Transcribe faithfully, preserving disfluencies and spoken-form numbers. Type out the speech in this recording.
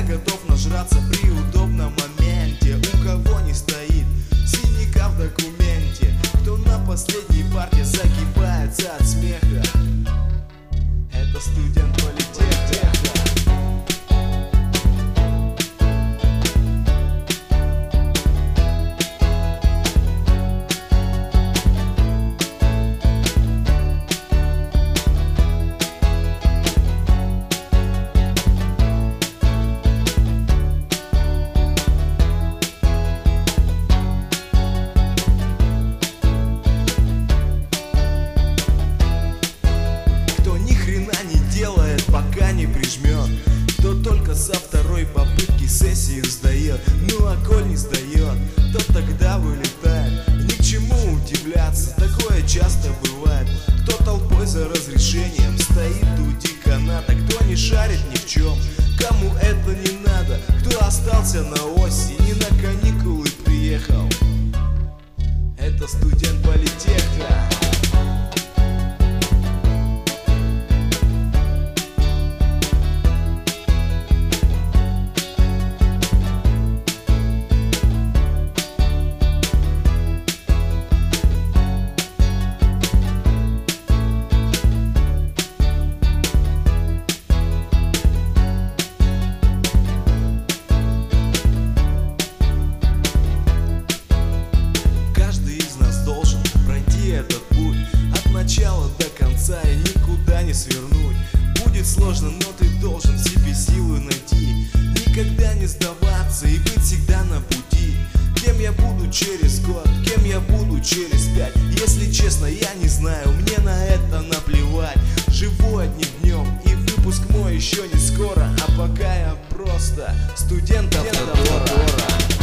готов нажраться при удобном моменте. У кого не стоит синяка в документе, кто на последней парте загибается от смеха, это студент политеха. Пока не прижмет, кто только со второй попытки сессию сдает. Ну а коль не сдает, то тогда вылетает. Ни к чему удивляться, такое часто бывает. Кто толпой за разрешением стоит у деканата, кто не шарит ни в чем, кому это не надо, кто остался на оси, не на каникулы приехал, это студент политеха. Этот путь от начала до конца и никуда не свернуть. Будет сложно, но ты должен в себе силы найти. Никогда не сдаваться и быть всегда на пути. Кем я буду через год, кем я буду через пять, если честно, я не знаю, мне на это наплевать. Живу одним днем и выпуск мой еще не скоро, а пока я просто студент автодора.